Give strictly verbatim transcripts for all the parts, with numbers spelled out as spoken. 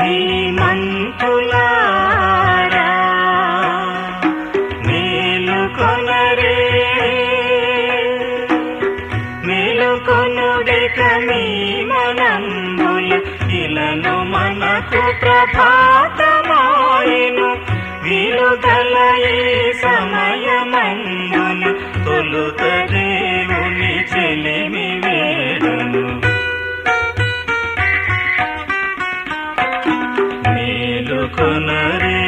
ధీమంతులారా మేలుకొనరే, మేలుకొనుడిక మీ మనంబుల ఇలను మనకు ప్రభాతమాయెను. వీలుగల ఈ సమయమందున తొలుత దేవుని చెలిమి వేడును. మేలుకొనరే,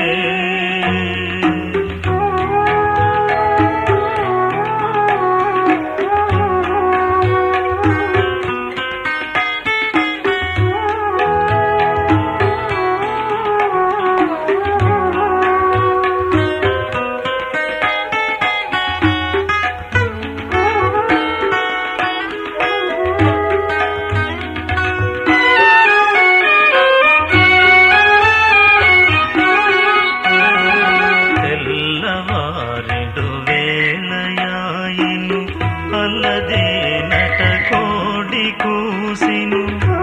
అల్లదేనట కోడి కూసెను.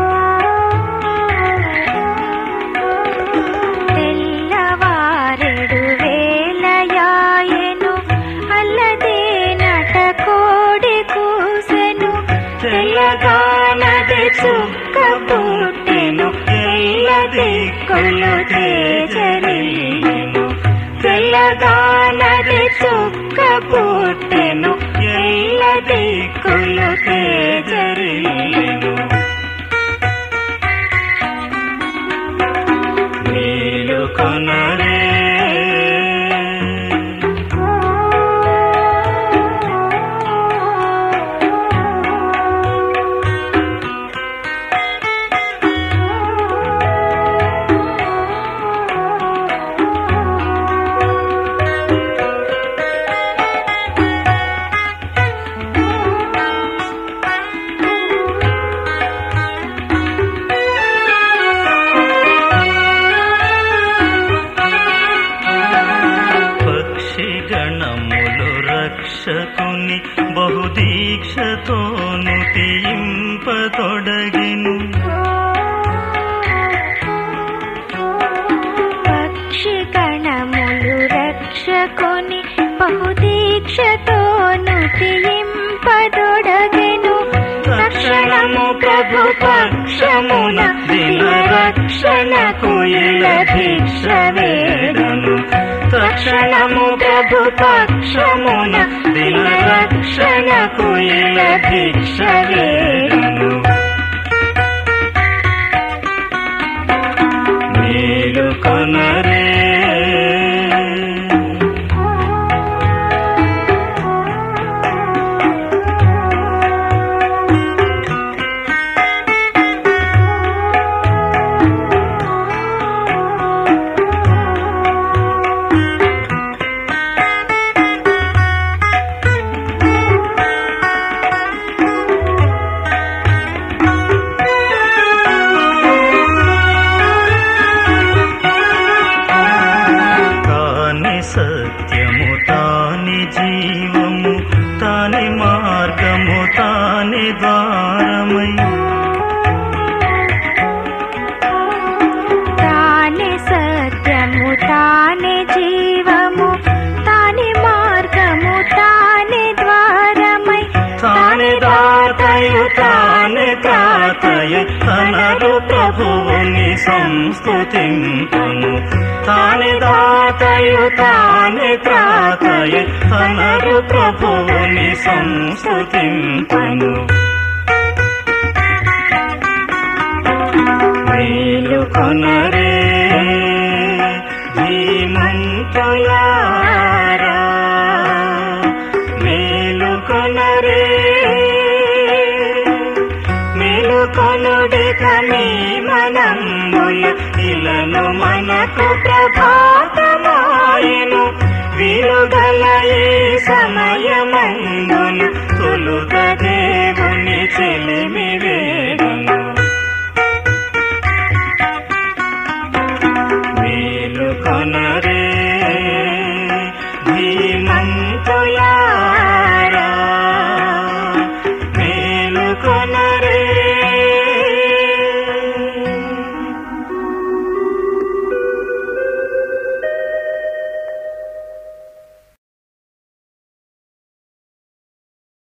తెల్లవారెడు వేళయాయెను అల్లదేనట కోడి కూసెను. తెల్లగానది చుక్క పుట్టెను, ఎల్ల దిక్కులు తేజరిల్లెను. తెల్లగానది చుక్క పుట్టెను, ఎల్ల దిక్కులు తేజరిల్లెను. మేలుకొనరే, గణములు రక్షకుని బహుదీక్షతోను తీయింపతొడగెను. పక్షి గణములు రక్షకుని బహుదీక్షతోను తీయింపతొడగెను. తక్షణము ప్రభు పక్షమున దిన రక్షణకు ఇల భిక్ష వేడను. తక్షణము ప్రభు పక్షమున దిన రక్షణకు ఇల భిక్ష వేడను. మేలుకొనరే, సత్యము తాని జీవము తాని మార్గము తాని ద్వారమై. తాని సత్యము తాని జీవము తాని మార్గము తాని ద్వారమై. తాని దాతయు తాని త్రాతయ తనరు ప్రభువుని సంస్తుతింపును. తాని దాతయు తాని త్రాతయ తనరు ప్రభువుని సంస్తుతింపును. మేలుకొనరే, ధీమంతులారా మేలుకొనరే, మేలుకొనుడిక మీ మనంబుల ఇలను మనకు ప్రభాతమాయెను. వీలుగల ఈ సమయమందున తొలుత దేవుని చెలిమి